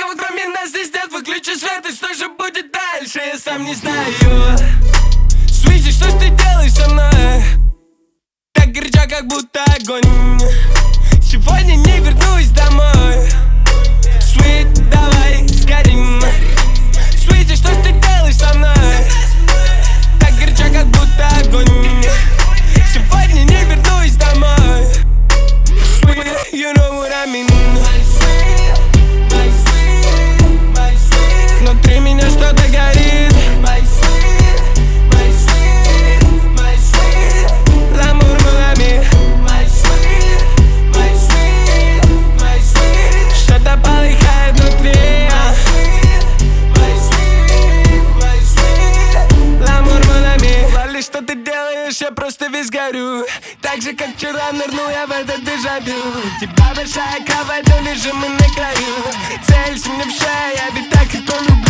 Никого кроме нас здесь нет. Выключи свет, и что же будет дальше, я сам не знаю. Свити, что ж ты делаешь со мной? Так горячо, как будто огонь. Сегодня не вернусь домой. Sweet, давай сгорим. Свити, что ж ты делаешь со мной? Так горячо, как будто огонь. Сегодня не вернусь домой. Sweet, you know what I mean. Внутри меня что-то горит. L'amour mon ami. Что-то полыхает внутри. L'amour mon ami. Лали, что ты делаешь, я просто весь горю. Так же, как вчера нырнул я в этот дежавю. Тебя большая кровать, но лежим мы на краю. Целься мне в шею, я ведь так и то люблю.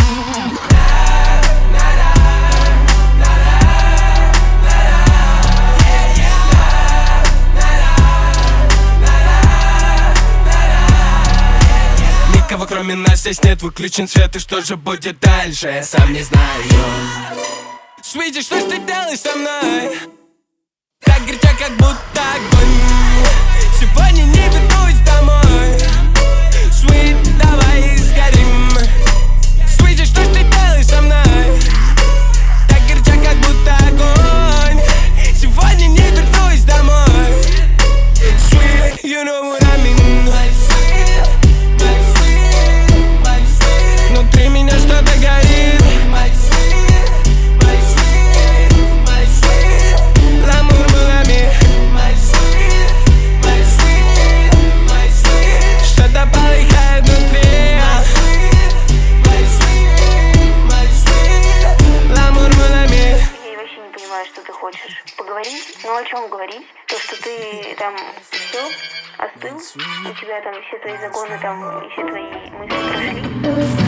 Никого кроме нас здесь нет, выключен свет, и что же будет дальше, я сам не знаю. Свити, что ж ты делаешь со мной? Так горячо, как будто огонь. Сегодня не вернусь домой. Sweet, давай сгорим. Свити, что ж ты делаешь со мной? Так горячо, как будто огонь. Сегодня не вернусь домой. Sweet, you know what I mean. Внутри меня что-то горит. L'amour mon ami. Что-то полыхает внутри. L'amour mon ami. Я вообще не понимаю, что ты хочешь. Поговорить? Ну о чем говорить? То, что ты там все остыл, у тебя там все твои загоны там и все твои мысли прошли.